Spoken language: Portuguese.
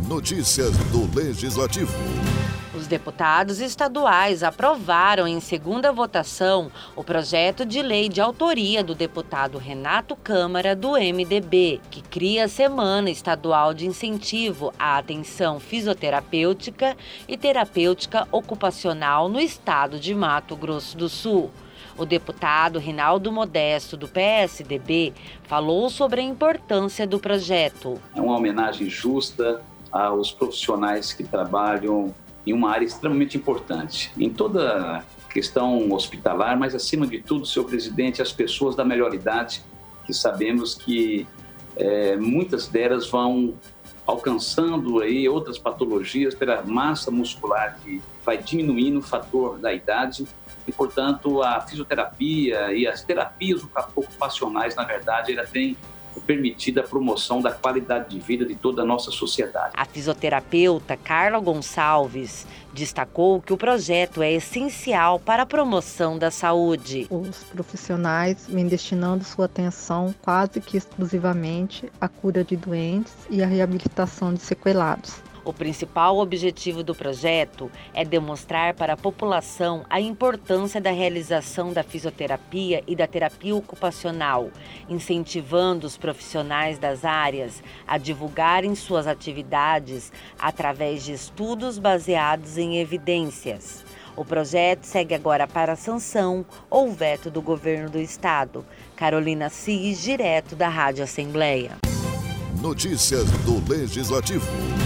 Notícias do Legislativo. Os deputados estaduais aprovaram em segunda votação o projeto de lei de autoria do deputado Renato Câmara, do MDB, que cria a Semana Estadual de Incentivo à Atenção Fisioterapêutica e Terapêutica Ocupacional no estado de Mato Grosso do Sul. O deputado Rinaldo Modesto, do PSDB, falou sobre a importância do projeto. É uma homenagem justa aos profissionais que trabalham em uma área extremamente importante, em toda a questão hospitalar, mas acima de tudo, senhor presidente, as pessoas da melhor idade, que sabemos que muitas delas vão alcançando aí outras patologias pela massa muscular que vai diminuindo o fator da idade e, portanto, a fisioterapia e as terapias ocupacionais, na verdade, ela tem permitida a promoção da qualidade de vida de toda a nossa sociedade. A fisioterapeuta Carla Gonçalves destacou que o projeto é essencial para a promoção da saúde. Os profissionais vêm destinando sua atenção quase que exclusivamente à cura de doentes e à reabilitação de sequelados. O principal objetivo do projeto é demonstrar para a população a importância da realização da fisioterapia e da terapia ocupacional, incentivando os profissionais das áreas a divulgarem suas atividades através de estudos baseados em evidências. O projeto segue agora para a sanção ou veto do governo do estado. Carolina Cis, direto da Rádio Assembleia. Notícias do Legislativo.